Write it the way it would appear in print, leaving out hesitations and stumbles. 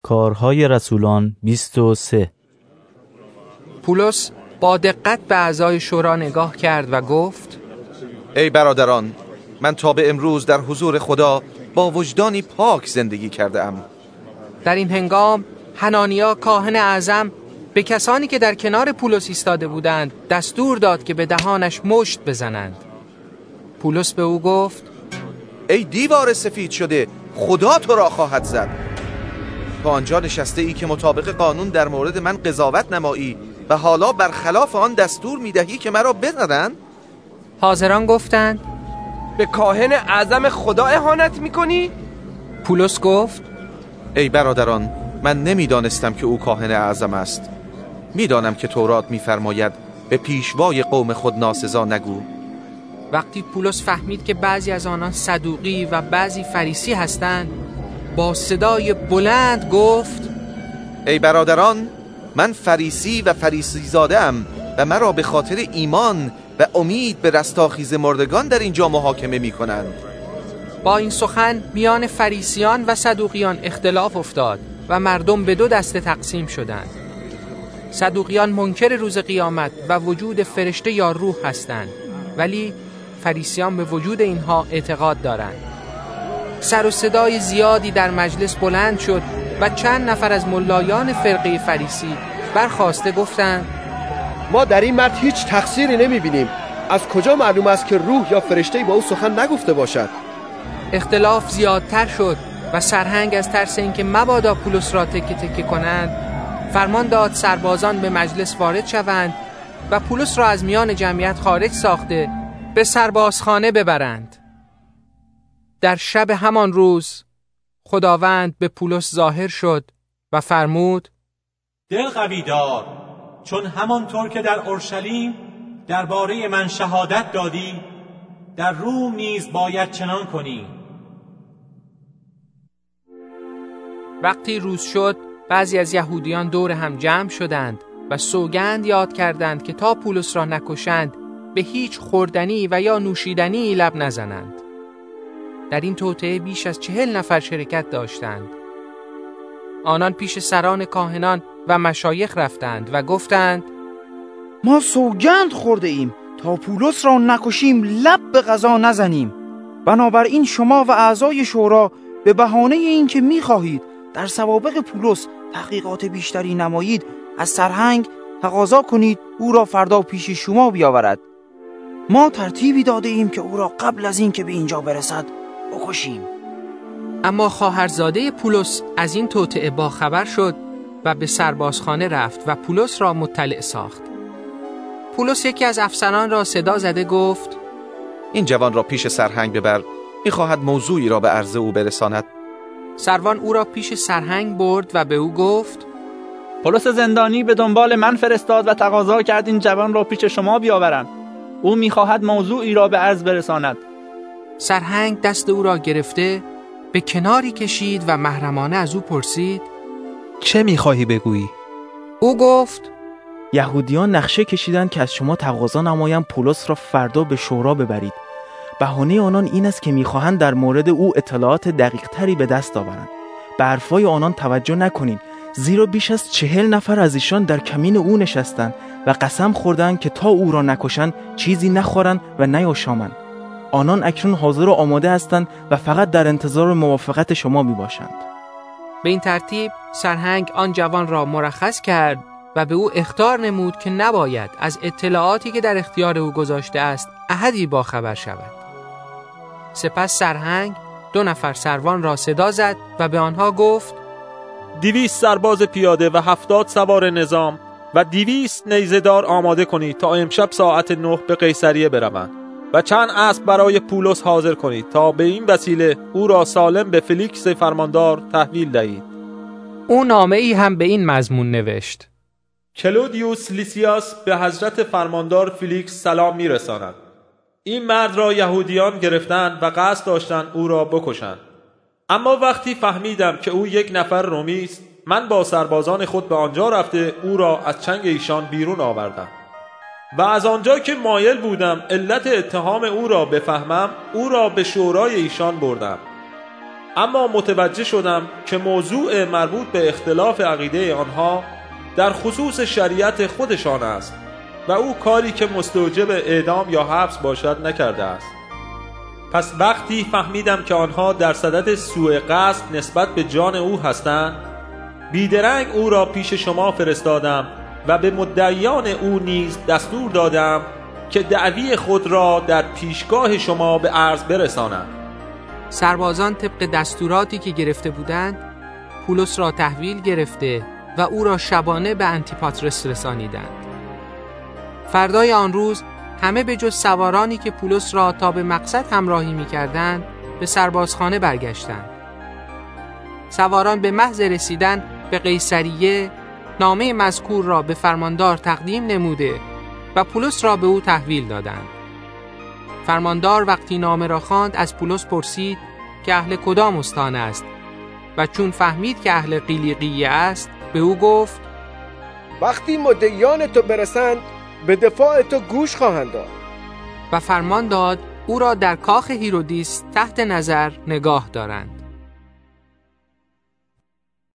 کارهای رسولان 23. پولس با دقت به اعضای شورا نگاه کرد و گفت: ای برادران، من تا به امروز در حضور خدا با وجدانی پاک زندگی کرده ام. در این هنگام حنانیا کاهن اعظم به کسانی که در کنار پولس ایستاده بودند دستور داد که به دهانش مشت بزنند. پولس به او گفت: ای دیوار سفید شده، خدا تو را خواهد زد. تا آنجا نشسته ای که مطابق قانون در مورد من قضاوت نمایی و حالا برخلاف آن دستور میدهی که مرا بزنند؟ حاضران گفتند: به کاهن اعظم خدا اهانت میکنی؟ پولس گفت: ای برادران، من نمیدانستم که او کاهن اعظم است. میدانم که تورات میفرماید به پیشوای قوم خود ناسزا نگو. وقتی پولس فهمید که بعضی از آنان صدوقی و بعضی فریسی هستند، با صدای بلند گفت: ای برادران، من فریسی و فریسی زاده ام و مرا به خاطر ایمان و امید به رستاخیز مردگان در اینجا محاکمه می کنند. با این سخن میان فریسیان و صدوقیان اختلاف افتاد و مردم به دو دسته تقسیم شدند. صدوقیان منکر روز قیامت و وجود فرشته یا روح هستند، ولی فریسیان به وجود اینها اعتقاد دارند. سر و صدای زیادی در مجلس بلند شد و چند نفر از ملایان فرقه فریسی برخاسته گفتند: ما در این مرد هیچ تقصیری نمی‌بینیم. از کجا معلوم است که روح یا فرشته‌ای با او سخن نگفته باشد؟ اختلاف زیادتر شد و سرهنگ از ترس اینکه مبادا پولس را تکه تکه کنند فرمان داد سربازان به مجلس وارد شوند و پولس را از میان جمعیت خارج ساخته به سربازخانه ببرند. در شب همان روز خداوند به پولس ظاهر شد و فرمود: دل قوی دار، چون همانطور که در اورشلیم درباره من شهادت دادی، در روم نیز باید چنان کنی. وقتی روز شد، بعضی از یهودیان دور هم جمع شدند و سوگند یاد کردند که تا پولس را نکشند به هیچ خوردنی و یا نوشیدنی لب نزنند. در این توطئه بیش از 40 نفر شرکت داشتند. آنان پیش سران کاهنان و مشایخ رفتند و گفتند: ما سوگند خورده ایم تا پولس را نکشیم لب به غذا نزنیم. بنابراین شما و اعضای شورا به بهانه این که می‌خواهید در سوابق پولس تحقیقات بیشتری نمایید، از سرهنگ تقاضا کنید او را فردا پیش شما بیاورد. ما ترتیبی داده ایم که او را قبل از این که به اینجا برسد بکشیم. اما خواهرزاده پولس از این توطئه با خبر شد و به سربازخانه رفت و پولس را مطلع ساخت. پولس یکی از افسران را صدا زده گفت: این جوان را پیش سرهنگ ببر، می‌خواهد موضوعی را به عرض او برساند. سروان او را پیش سرهنگ برد و به او گفت: پولس زندانی به دنبال من فرستاد و تقاضا کرد این جوان را پیش شما بیاورم. او می‌خواهد موضوعی را به عرض برساند. سرهنگ دست او را گرفته به کناری کشید و محرمانه از او پرسید: چه می‌خواهی بگویی؟ او گفت: یهودیان نقشه کشیدند که از شما تقاضا نمایند پولس را فردا به شورا ببرید. بهانه آنان این است که می‌خواهند در مورد او اطلاعات دقیق‌تری به دست آورند. به حرفای آنان توجه نکنید، زیرا بیش از 40 نفر از ایشان در کمین او نشستند و قسم خوردند که تا او را نکشند چیزی نخورند و نیاشامند. آنان اکنون حاضر و آماده هستند و فقط در انتظار موافقت شما میباشند. به این ترتیب سرهنگ آن جوان را مرخص کرد و به او اخطار نمود که نباید از اطلاعاتی که در اختیار او گذاشته است احدی با خبر شود. سپس سرهنگ 2 نفر سروان را صدا زد و به آنها گفت: 200 سرباز پیاده و 70 سوار نظام و 200 نیزه‌دار آماده کنید تا امشب ساعت 9 به قیصریه بروند و چند اسب برای پولس حاضر کنید تا به این وسیله او را سالم به فلیکس فرماندار تحویل دهید. او نامه‌ای هم به این مضمون نوشت: کلودیوس لیسیاس به حضرت فرماندار فلیکس سلام میرساند. این مرد را یهودیان گرفتند و قصد داشتند او را بکشند. اما وقتی فهمیدم که او یک نفر رومی است، من با سربازان خود به آنجا رفته او را از چنگ ایشان بیرون آوردم و از آنجا که مایل بودم علت اتهام او را بفهمم، او را به شورای ایشان بردم. اما متوجه شدم که موضوع مربوط به اختلاف عقیده آنها در خصوص شریعت خودشان است و او کاری که مستوجب اعدام یا حبس باشد نکرده است. پس وقتی فهمیدم که آنها در صدد سوء قصد نسبت به جان او هستند، بیدرنگ او را پیش شما فرستادم و به مدعیان او نیز دستور دادم که دعوی خود را در پیشگاه شما به عرض برسانند. سربازان طبق دستوراتی که گرفته بودند پولس را تحویل گرفته و او را شبانه به انتیپاترس رسانیدند. فردای آن روز همه به جز سوارانی که پولس را تا به مقصد همراهی می‌کردند به سربازخانه برگشتند. سواران به محض رسیدن به قیصریه نامه مذکور را به فرماندار تقدیم نموده و پولس را به او تحویل دادند. فرماندار وقتی نامه را خواند از پولس پرسید که اهل کدام استان است و چون فهمید که اهل قیلیقیه است به او گفت وقتی مدعیان تو برسند به دفاع تو گوش خواهند داد. و فرمان داد او را در کاخ هیرودیس تحت نظر نگاه دارند.